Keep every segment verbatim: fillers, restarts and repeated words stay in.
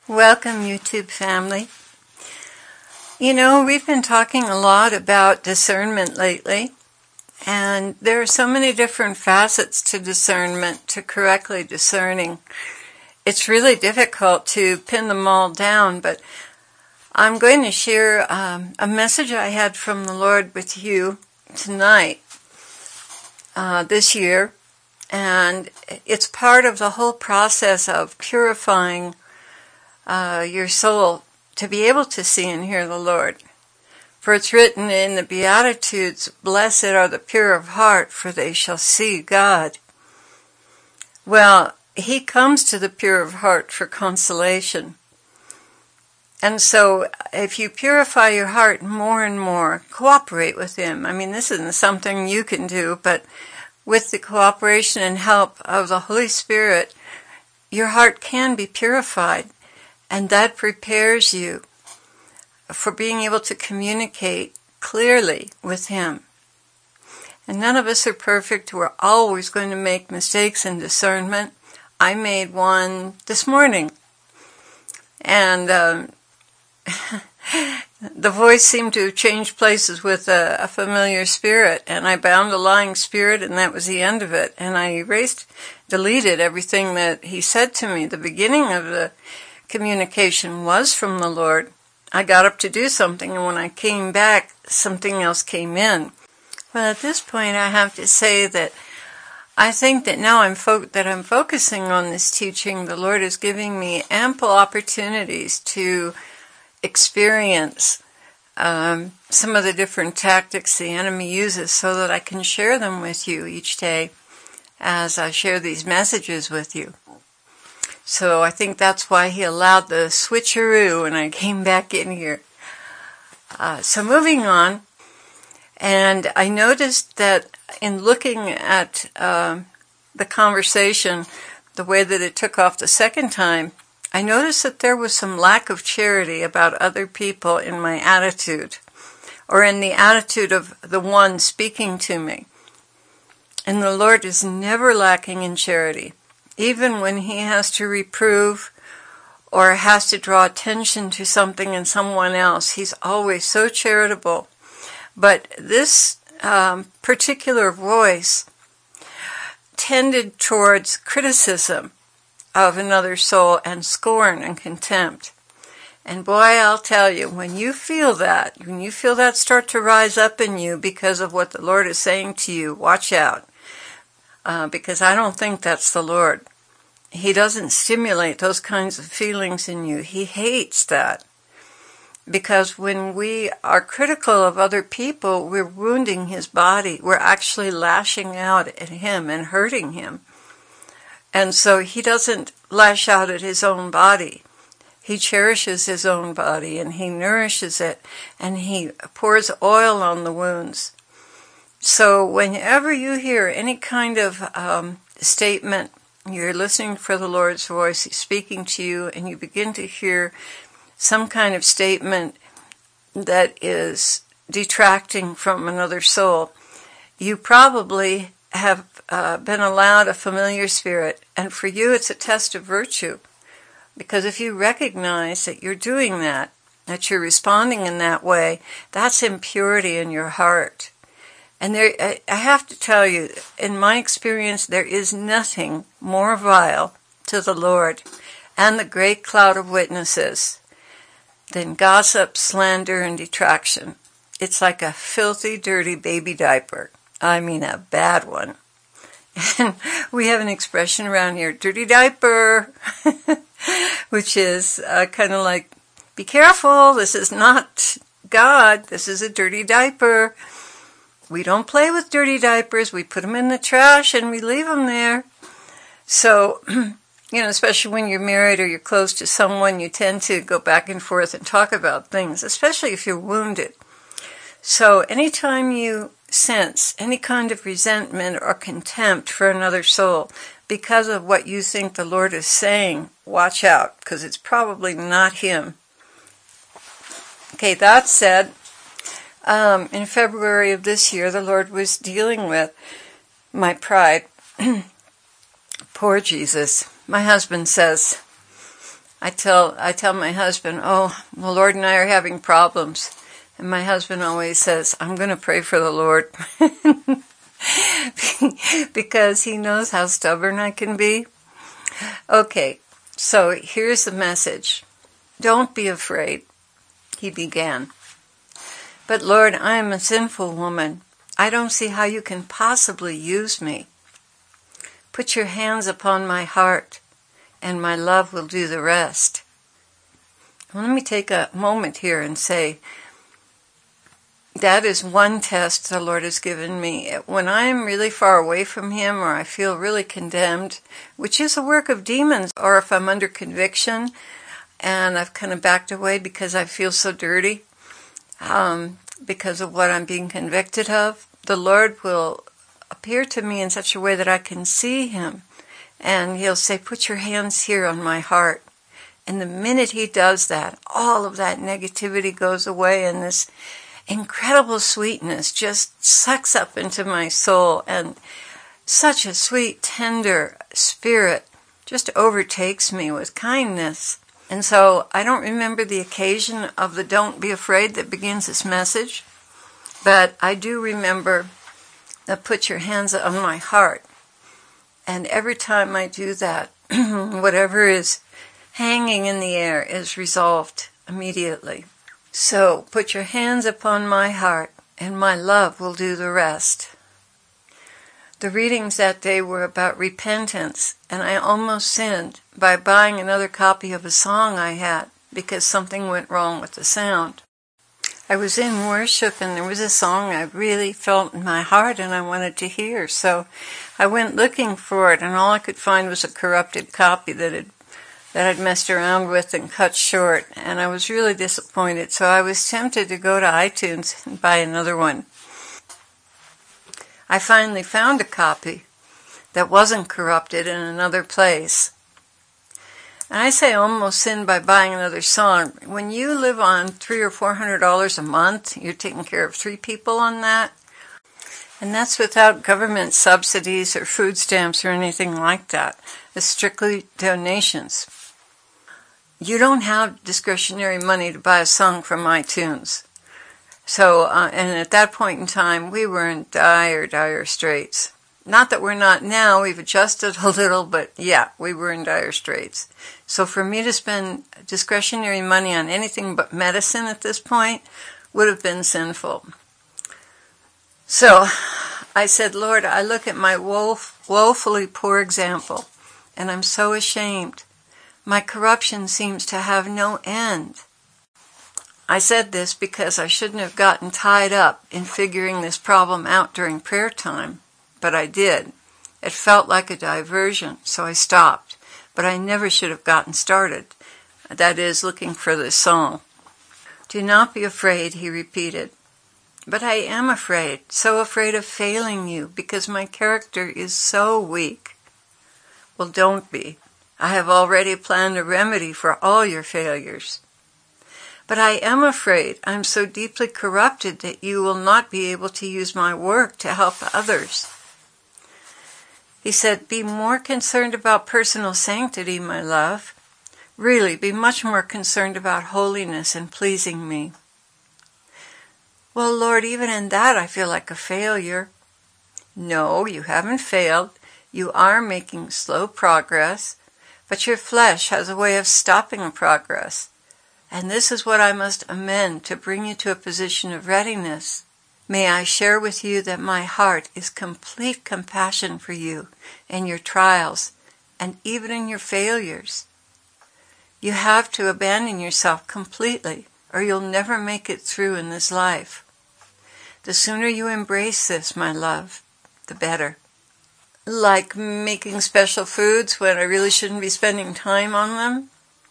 Welcome, YouTube family. You know, we've been talking a lot about discernment lately, and there are so many different facets to discernment, to correctly discerning. It's really difficult to pin them all down, but I'm going to share um, a message I had from the Lord with you tonight, uh, this year, and it's part of the whole process of purifying uh, your soul to be able to see and hear the Lord. For it's written in the Beatitudes, "Blessed are the pure of heart, for they shall see God." Well, He comes to the pure of heart for consolation. And so if you purify your heart more and more, cooperate with Him. I mean, this isn't something you can do, but with the cooperation and help of the Holy Spirit, your heart can be purified. And that prepares you for being able to communicate clearly with Him. And none of us are perfect. We're always going to make mistakes in discernment. I made one this morning. And um, the voice seemed to have changed places with a, a familiar spirit. And I bound a lying spirit, and that was the end of it. And I erased, deleted everything that he said to me. The beginning of the communication was from the Lord. I got up to do something, and when I came back, something else came in. Well, at this point, I have to say that I think that now I'm fo- that I'm focusing on this teaching, the Lord is giving me ample opportunities to experience um, some of the different tactics the enemy uses so that I can share them with you each day as I share these messages with you. So I think that's why he allowed the switcheroo when I came back in here. Uh, so moving on, and I noticed that in looking at uh, the conversation, the way that it took off the second time, I noticed that there was some lack of charity about other people in my attitude, or in the attitude of the one speaking to me. And the Lord is never lacking in charity. Even when he has to reprove or has to draw attention to something in someone else, he's always so charitable. But this um, particular voice tended towards criticism of another soul and scorn and contempt. And boy, I'll tell you, when you feel that, when you feel that start to rise up in you because of what the Lord is saying to you, watch out. Uh, because I don't think that's the Lord. He doesn't stimulate those kinds of feelings in you. He hates that. Because when we are critical of other people, we're wounding his body. We're actually lashing out at him and hurting him. And so he doesn't lash out at his own body. He cherishes his own body and he nourishes it and he pours oil on the wounds. So whenever you hear any kind of um, statement, you're listening for the Lord's voice, he's speaking to you, and you begin to hear some kind of statement that is detracting from another soul, you probably have uh, been allowed a familiar spirit, and for you it's a test of virtue. Because if you recognize that you're doing that, that you're responding in that way, that's impurity in your heart. And there, I have to tell you, in my experience, there is nothing more vile to the Lord and the great cloud of witnesses than gossip, slander, and detraction. It's like a filthy, dirty baby diaper. I mean, a bad one. And we have an expression around here, dirty diaper, which is uh, kind of like, be careful, this is not God, this is a dirty diaper. We don't play with dirty diapers. We put them in the trash and we leave them there. So, you know, especially when you're married or you're close to someone, you tend to go back and forth and talk about things, especially if you're wounded. So anytime you sense any kind of resentment or contempt for another soul because of what you think the Lord is saying, watch out, because it's probably not him. Okay, that said, Um, in February of this year, the Lord was dealing with my pride. Poor Jesus. My husband says, I tell I tell my husband, oh, the Lord and I are having problems. And my husband always says, I'm going to pray for the Lord. Because he knows how stubborn I can be. Okay, so here's the message. Don't be afraid, he began. But Lord, I am a sinful woman. I don't see how you can possibly use me. Put your hands upon my heart, and my love will do the rest. Well, let me take a moment here and say, that is one test the Lord has given me. When I'm really far away from Him, or I feel really condemned, which is a work of demons, or if I'm under conviction and I've kind of backed away because I feel so dirty, um, because of what I'm being convicted of, the Lord will appear to me in such a way that I can see Him. And He'll say, put your hands here on my heart. And the minute He does that, all of that negativity goes away, and this incredible sweetness just sucks up into my soul, and such a sweet, tender spirit just overtakes me with kindness. And so I don't remember the occasion of the don't be afraid that begins this message, but I do remember the put your hands on my heart. And every time I do that, whatever is hanging in the air is resolved immediately. So, put your hands upon my heart, and my love will do the rest. The readings that day were about repentance, and I almost sinned by buying another copy of a song I had, because something went wrong with the sound. I was in worship, and there was a song I really felt in my heart, and I wanted to hear, so I went looking for it, and all I could find was a corrupted copy that had that I'd messed around with and cut short, and I was really disappointed, so I was tempted to go to iTunes and buy another one. I finally found a copy that wasn't corrupted in another place. And I say almost sinned by buying another song. When you live on three or four hundred dollars a month, you're taking care of three people on that, and that's without government subsidies or food stamps or anything like that. It's strictly donations. You don't have discretionary money to buy a song from iTunes. So, uh, and at that point in time, we were in dire, dire straits. Not that we're not now, we've adjusted a little, but yeah, we were in dire straits. So for me to spend discretionary money on anything but medicine at this point would have been sinful. So I said, Lord, I look at my woe, woefully poor example, and I'm so ashamed. My corruption seems to have no end. I said this because I shouldn't have gotten tied up in figuring this problem out during prayer time, but I did. It felt like a diversion, so I stopped. But I never should have gotten started. That is, looking for this song. Do not be afraid, he repeated. But I am afraid, so afraid of failing you, because my character is so weak. Well, don't be. I have already planned a remedy for all your failures. But I am afraid I'm so deeply corrupted that you will not be able to use my work to help others. He said, be more concerned about personal sanctity, my love. Really, be much more concerned about holiness and pleasing me. Well, Lord, even in that I feel like a failure. No, you haven't failed. You are making slow progress. But your flesh has a way of stopping progress, and this is what I must amend to bring you to a position of readiness. May I share with you that my heart is complete compassion for you in your trials and even in your failures. You have to abandon yourself completely, or you'll never make it through in this life. The sooner you embrace this, my love, the better. Like making special foods when I really shouldn't be spending time on them?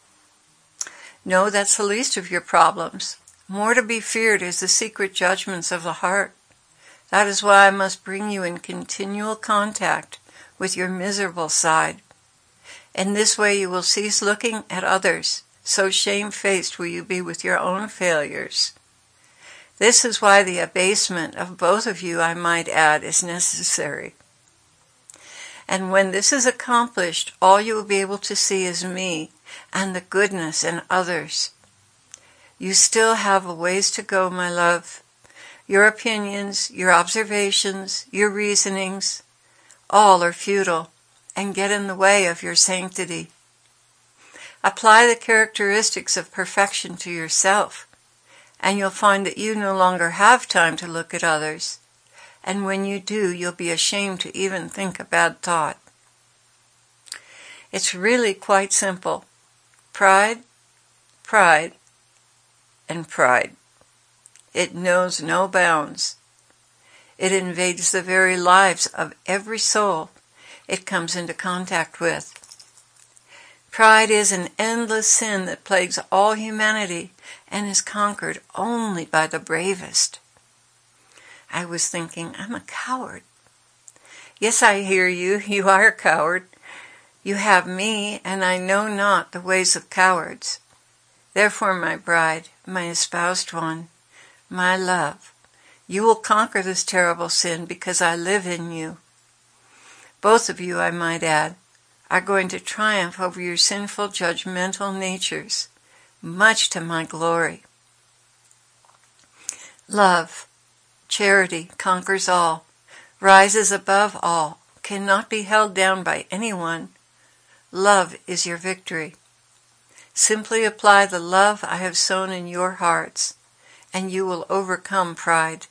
No, that's the least of your problems. More to be feared is the secret judgments of the heart. That is why I must bring you in continual contact with your miserable side. In this way you will cease looking at others, so shamefaced will you be with your own failures. This is why the abasement of both of you, I might add, is necessary. And when this is accomplished, all you will be able to see is me, and the goodness in others. You still have a ways to go, my love. Your opinions, your observations, your reasonings, all are futile and get in the way of your sanctity. Apply the characteristics of perfection to yourself, and you'll find that you no longer have time to look at others. And when you do, you'll be ashamed to even think a bad thought. It's really quite simple. Pride, pride, and pride. It knows no bounds. It invades the very lives of every soul it comes into contact with. Pride is an endless sin that plagues all humanity and is conquered only by the bravest. I was thinking, I'm a coward. Yes, I hear you. You are a coward. You have me, and I know not the ways of cowards. Therefore, my bride, my espoused one, my love, you will conquer this terrible sin because I live in you. Both of you, I might add, are going to triumph over your sinful, judgmental natures, much to my glory. Love, charity, conquers all, rises above all, cannot be held down by anyone. Love is your victory. Simply apply the love I have sown in your hearts, and you will overcome pride.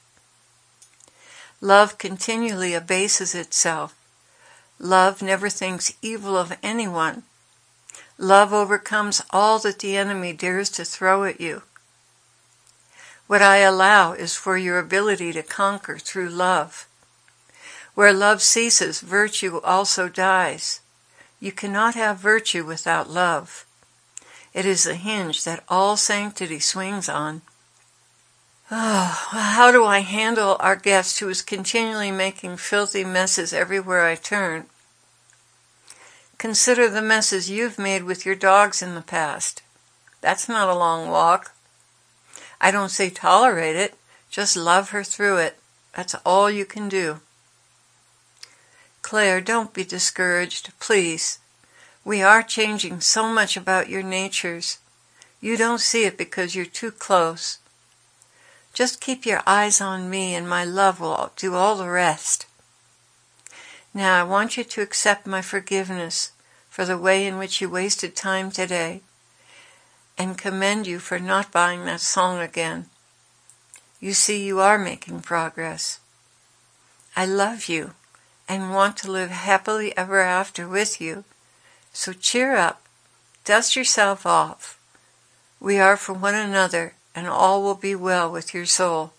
Love continually abases itself. Love never thinks evil of anyone. Love overcomes all that the enemy dares to throw at you. What I allow is for your ability to conquer through love. Where love ceases, virtue also dies. You cannot have virtue without love. It is the hinge that all sanctity swings on. Oh, how do I handle our guest who is continually making filthy messes everywhere I turn? Consider the messes you've made with your dogs in the past. That's not a long walk. I don't say tolerate it, just love her through it. That's all you can do. Claire, don't be discouraged, please. We are changing so much about your natures. You don't see it because you're too close. Just keep your eyes on me and my love will do all the rest. Now I want you to accept my forgiveness for the way in which you wasted time today and commend you for not buying that song again. You see, you are making progress. I love you and want to live happily ever after with you. So cheer up, dust yourself off. We are for one another, and all will be well with your soul.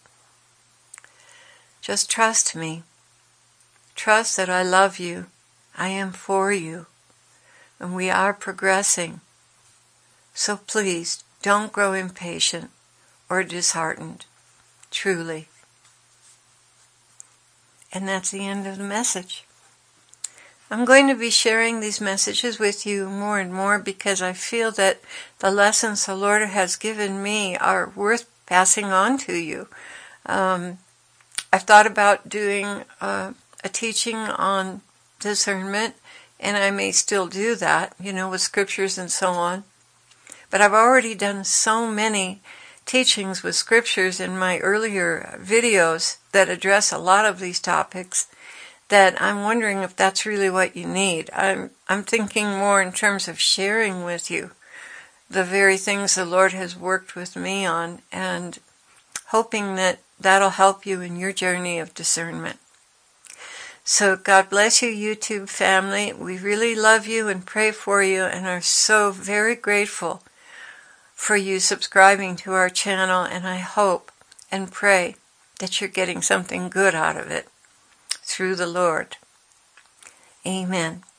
Just trust me. Trust that I love you. I am for you. And we are progressing. So please, don't grow impatient or disheartened. Truly. And that's the end of the message. I'm going to be sharing these messages with you more and more because I feel that the lessons the Lord has given me are worth passing on to you. Um, I've thought about doing uh, a teaching on discernment, and I may still do that, you know, with scriptures and so on. But I've already done so many teachings with scriptures in my earlier videos that address a lot of these topics that I'm wondering if that's really what you need. I'm I'm thinking more in terms of sharing with you the very things the Lord has worked with me on and hoping that that'll help you in your journey of discernment. So God bless you, YouTube family. We really love you and pray for you and are so very grateful for you subscribing to our channel, and I hope and pray that you're getting something good out of it through the Lord. Amen.